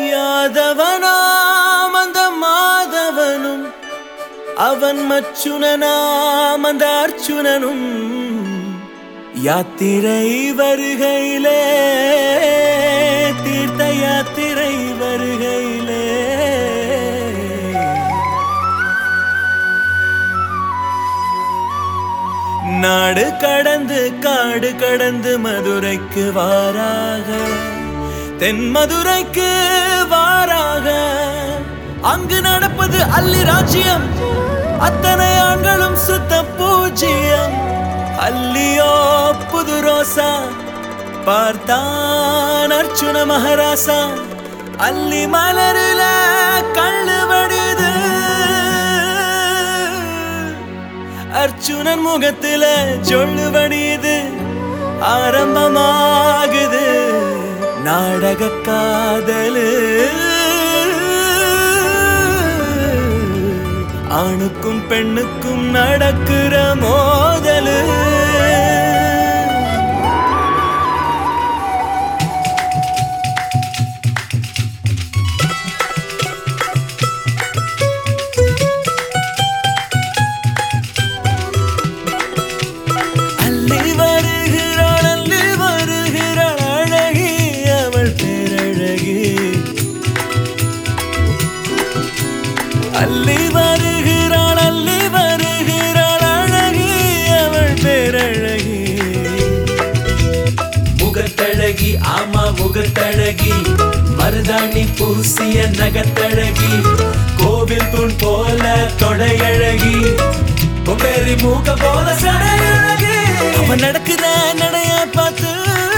யாதவனாம் அந்த மாதவனும் அவன் மச்சுனனாம் அந்த அர்ச்சுனனும் யாத்திரை வருகையிலே தீர்த்த யாத்திரை வருகையிலே நாடு கடந்து காடு கடந்து மதுரைக்கு வாராக தென் மதுரைக்கு வாராக அங்கு நடப்பது அல்லி ராஜ்யம் அத்தனை ஆண்களும் சுத்த பூஜ்யம் அல்லியோ புது ரோசா பார்த்தான் அர்ச்சுன மகாராசா அல்லி மலரில கண்ணு வடிது அர்ச்சுனன் முகத்தில சொல்லு வடிது ஆரம்பமாகுது நாடக காதலு ஆணுக்கும் பெண்ணுக்கும் நடக்கிற மோதலு அல்லி வருகிறாள் அழகி அவள் பேரழகி முகத்தழகி ஆமா முகத்தழகி மருதாணி பூசிய நகத்தழகி கோவில் தூண் போல தொடையழகி பொம்பேரி மூக்க போல சடையழகி அவன் நடக்குற நடைய பார்த்து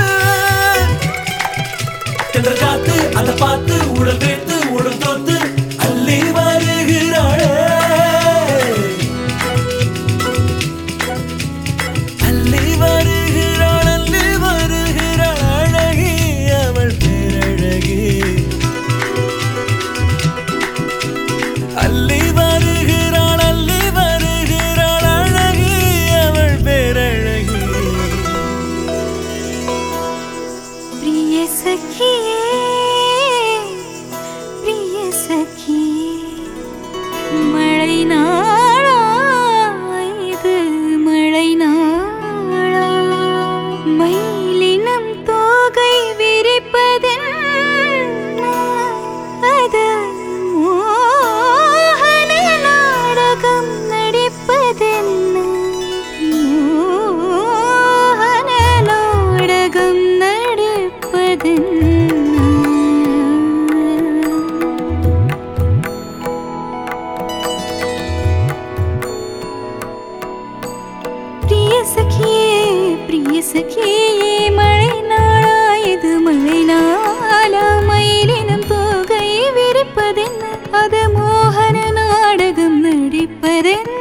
காத்து அதை பார்த்து உடல் வேத்து உடல் தோத்து அல்லி வருகிறாளே அல்லி வருகிறாள் அழகி அவள் பேரழகி அல்லி வருகிறாள் அழகி அவள் பேரழகி பிரிய சகியே மழை நாளா இது மழை நாளா மயிலினம் தோகை விரிப்பதென்ன அது மோகன நாடகம் நடிப்பதென்ன மோகன நாடகம் நடிப்பதென்ன பிரிய சகியே மழை நாளா இது மழை நாளா மயிலினம் தோகை விரிப்பதென்ன அது மோகன நாடகம் நடிப்பதென்ன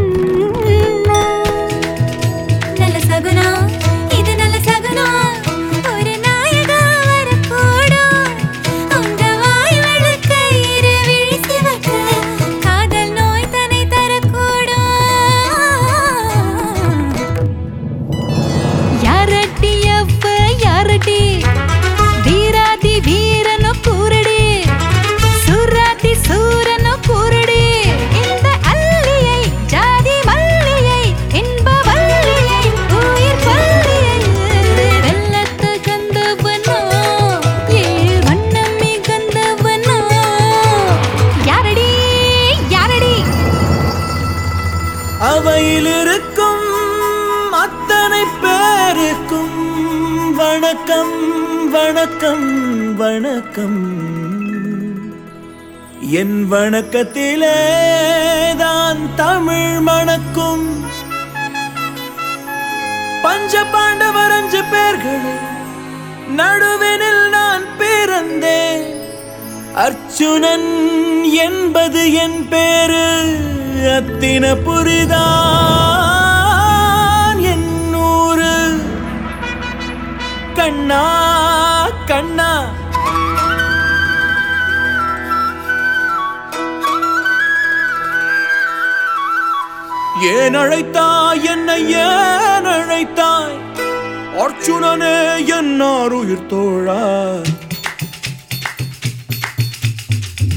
நல்ல சகுனா இது நல்ல சகுனா ஒரு நாயகா வரக்கூடும் உங்க வாய் வழுக்க இரு விழி சிவக்க காதல் நோய் தன்னை தரக்கூடும் யாரடி வீராதி வீரனோ கூரடி சுராதி சூரனோ கூரடி இந்த அல்லியை ஜாதி மல்லியை இன்ப வல்லியை உயிர் பல்லியை வெள்ளத்து கந்தவனோ ஏழு வண்ணம் மிகந்தவனோ யாரடி அவையில் இருக்கும் அத்தனை பேருக்கும் வணக்கம் வணக்கம் வணக்கம் என் வணக்கத்திலே தான் தமிழ் மணக்கும் பஞ்ச பாண்டவர் 5 பேர்களே நடுவினில் நான் பிறந்தேன் அர்ச்சுனன் என்பது என் பேரு அத்தின புரிதான் என் ஊரு கண்ணா கண்ணா ஏன் அழைத்தாய் என்னை ஏன் அழைத்தாய் அர்ச்சுனனே என்னார் உயிர் தோழா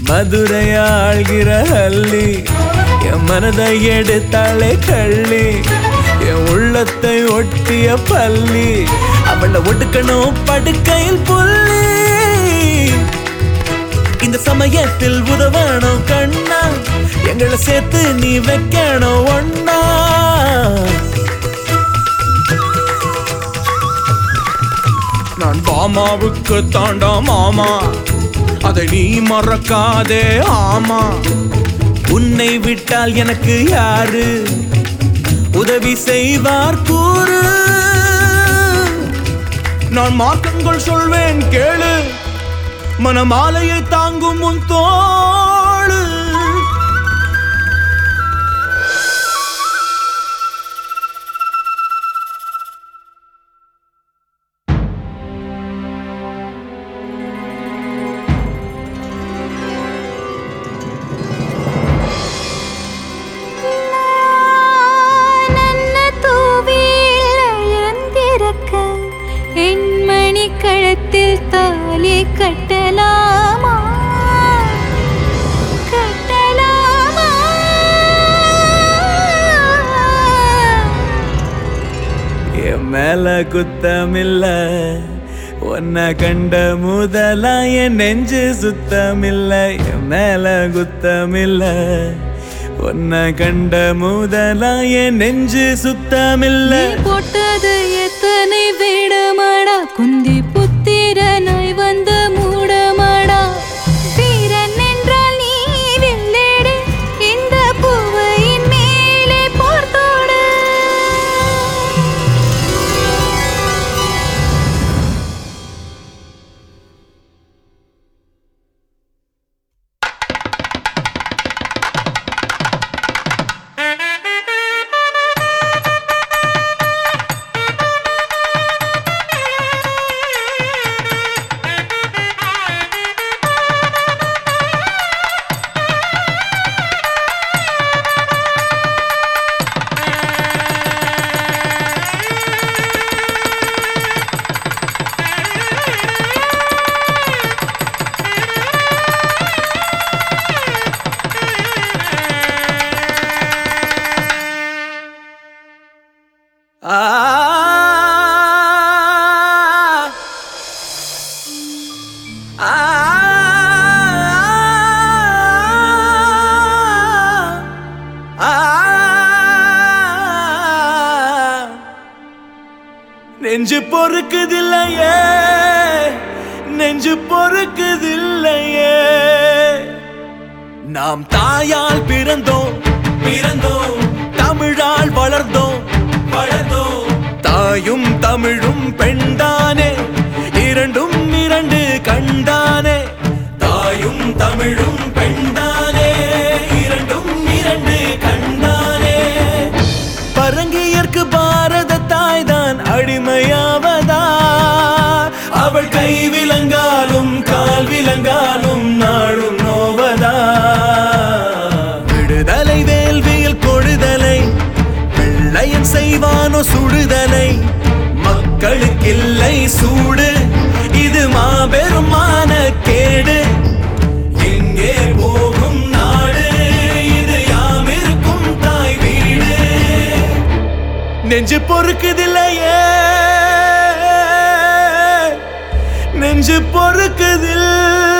மதுரையாழ்கிற அள்ளி என் மனதை எடுத்தாளே கள்ளி என் உள்ளத்தை ஒட்டிய பள்ளி அவளை ஒடுக்கணும் படுக்கையில் புள்ளி இந்த சமயத்தில் உதவணும் கண்ணா எங்களை சேர்த்து நீ வைக்கணும் ஒண்ணா நான் பாமாவுக்கு தாண்டா மாமா அதை நீ மறக்காதே ஆமா உன்னை விட்டால் எனக்கு யாரு உதவி செய்வார் கூறு நான் மார்க்கங்கள் சொல்வேன் கேளு மனமாலையை தாங்கும் உன் தோளு கழுத்தில் தாலி கட்டலாமா கட்டலாமா என் மேல குத்தமில்ல உன்னை கண்ட முதலா என் நெஞ்சு சுத்தமில்ல என் மேல குத்தமில்ல உன்னை கண்ட முதலா என் நெஞ்சு சுத்தமில்ல போட்டது எத்தனை வேடமாடா குந்தி புத்திரனாய் வந்த மூடமாடா வீரன் என்றால் நீ வெள்ளேடு இந்த பூவையின் மேலே போர்த்தோடு நெஞ்சு பொறுக்குதில்லையே நெஞ்சு பொறுக்குதில்லையே நாம் தாயால் பிறந்தோம் பிறந்தோம் தமிழால் வளர்ந்தோம் வளர்ந்தோம் தாயும் தமிழும் பெண்தானே இரண்டும் இரண்டு கண்டானே தாயும் தமிழும் பெண்தானே இரண்டும் இரண்டு கண்டானே பரங்கியர்க்கு பாரத தாய்தான் அடிமையாவதா அவள் கை விலங்காலும் கால் விலங்காலும் நாளும் நோவதா விடுதலை வேள்வியில் கொழுதலை வெள்ளையன் செய்வானோ சுடுதலை மக்களுக்கில்லை சூடு இது மாபெரும் மானக்கேடு எங்கே போகும் நாடு இது யாம் இருக்கும் தாய் வீடு நெஞ்சு பொறுக்குதில்லையே நெஞ்சு பொறுக்குதில்லை